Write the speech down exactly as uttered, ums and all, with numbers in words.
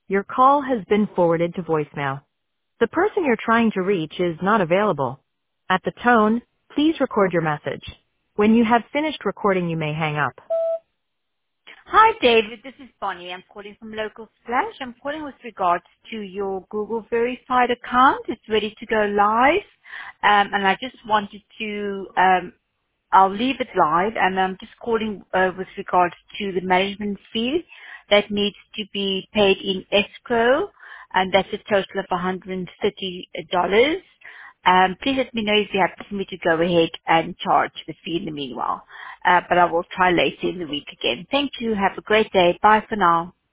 Your call has been forwarded to voicemail. The person you're trying to reach is not available. At the tone, please record your message. When you have finished recording, you may hang up. Hi, David. This is Bonnie. I'm calling from Local Splash. I'm calling with regards to your Google verified account. It's ready to go live. Um, and I just wanted to, um, I'll leave it live and I'm just calling uh, with regards to the management fee that needs to be paid in escrow, and that's a total of one hundred thirty dollars. Um, please let me know if you have for me to go ahead and charge the fee in the meanwhile. Uh, but I will try later in the week again. Thank you. Have a great day. Bye for now.